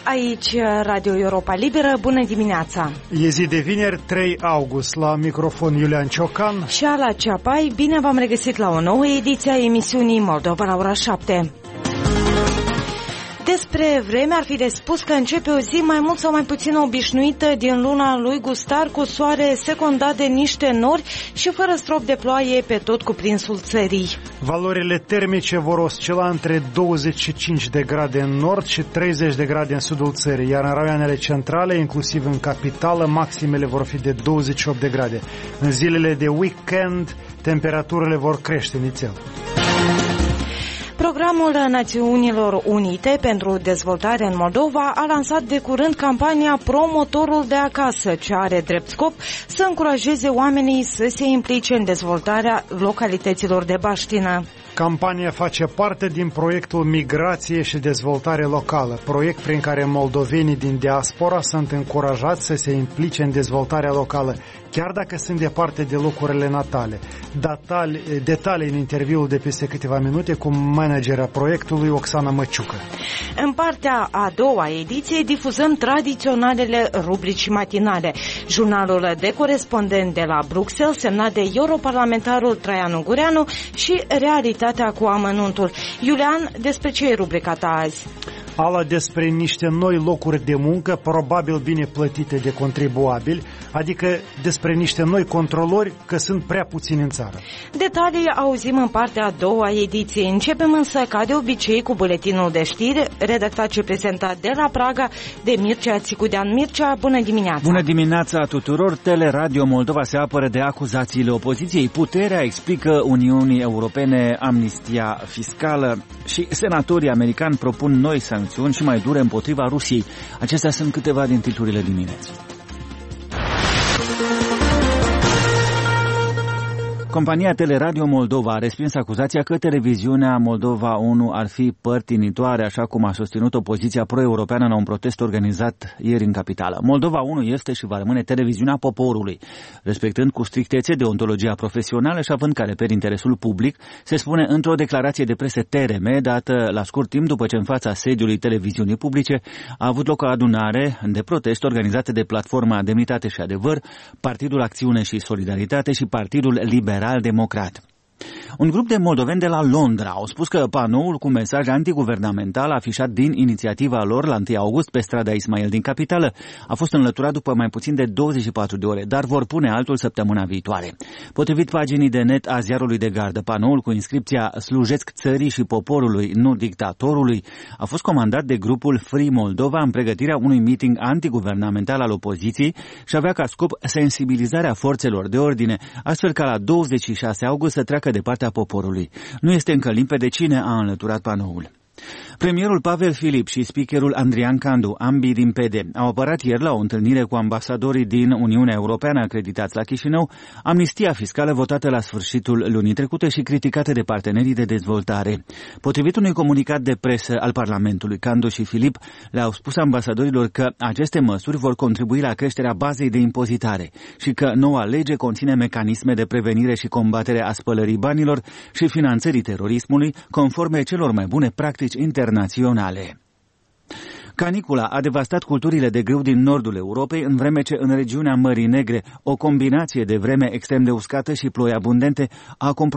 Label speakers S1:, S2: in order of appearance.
S1: Aici Radio Europa Liberă, bună dimineața!
S2: E zi de vineri, 3 august, la microfon Iulian Ciocan
S1: și Ala Ceapai. Bine v-am regăsit la o nouă ediție a emisiunii Moldova la ora 7. Despre vreme ar fi de spus că începe o zi mai mult sau mai puțin obișnuită din luna lui Gustar, cu soare secundat de niște nori și fără strop de ploaie pe tot cuprinsul țării.
S2: Valorile termice vor oscila între 25 de grade în nord și 30 de grade în sudul țării, iar în raioanele centrale, inclusiv în capitală, maximele vor fi de 28 de grade. În zilele de weekend, temperaturile vor crește nițel.
S1: Programul Națiunilor Unite pentru Dezvoltare în Moldova a lansat de curând campania Promotorul de acasă, ce are drept scop să încurajeze oamenii să se implice în dezvoltarea localităților de baștină.
S2: Campania face parte din proiectul Migrație și Dezvoltare Locală, proiect prin care moldovenii din diaspora sunt încurajați să se implice în dezvoltarea locală, chiar dacă sunt departe de locurile natale. Detalii în interviul de peste câteva minute cu managera proiectului, Oxana Măciucă.
S1: În partea a doua ediție difuzăm tradiționalele rubrici matinale. Jurnalul de corespondent de la Bruxelles, semnat de europarlamentarul Traian Ungureanu, și Realitatea cu amănuntul. Iulian, despre ce e rubrica ta azi?
S2: Ala, despre niște noi locuri de muncă, probabil bine plătite de contribuabili, adică despre niște noi controlori, că sunt prea puțini în țară.
S1: Detalii auzim în partea a doua ediție. Începem însă, ca de obicei, cu buletinul de știri, redactat și prezentat de la Praga de Mircea Țicudean. Mircea, bună dimineața!
S3: Bună dimineața tuturor! Teleradio Moldova se apără de acuzațiile opoziției. Puterea explică Uniunii Europene amnistia fiscală și senatorii americani propun noi sancțiuni și mai dure împotriva Rusiei. Acestea sunt câteva din titlurile dimineții. Compania Teleradio Moldova a respins acuzația că televiziunea Moldova 1 ar fi părtinitoare, așa cum a susținut opoziția pro-europeană la un protest organizat ieri în capitală. Moldova 1 este și va rămâne televiziunea poporului, respectând cu strictețe deontologia profesională și având ca reper interesul public, se spune într-o declarație de presă TRM dată la scurt timp după ce în fața sediului televiziunii publice a avut loc o adunare de protest organizată de Platforma Demnitate și Adevăr, Partidul Acțiune și Solidaritate și Partidul Liberal Democrat. Un grup de moldoveni de la Londra au spus că panoul cu mesaj antiguvernamental afișat din inițiativa lor la 1 august pe strada Ismail din capitală a fost înlăturat după mai puțin de 24 de ore, dar vor pune altul săptămâna viitoare. Potrivit paginii de net a ziarului de gardă, panoul cu inscripția "Slujesc țării și poporului, nu dictatorului" a fost comandat de grupul Free Moldova în pregătirea unui meeting antiguvernamental al opoziției și avea ca scop sensibilizarea forțelor de ordine, astfel ca la 26 august să treacă de partea poporului. Nu este încă limpede cine a înlăturat panoul. Premierul Pavel Filip și speakerul Andrian Candu, ambii din PD, au apărat ieri la o întâlnire cu ambasadorii din Uniunea Europeană acreditați la Chișinău amnistia fiscală votată la sfârșitul lunii trecute și criticată de partenerii de dezvoltare. Potrivit unui comunicat de presă al Parlamentului, Candu și Filip le-au spus ambasadorilor că aceste măsuri vor contribui la creșterea bazei de impozitare și că noua lege conține mecanisme de prevenire și combatere a spălării banilor și finanțării terorismului, conforme celor mai bune practici internaționale. Canicula a devastat culturile de grâu din nordul Europei, în vreme ce în regiunea Mării Negre o combinație de vreme extrem de uscată și ploi abundente a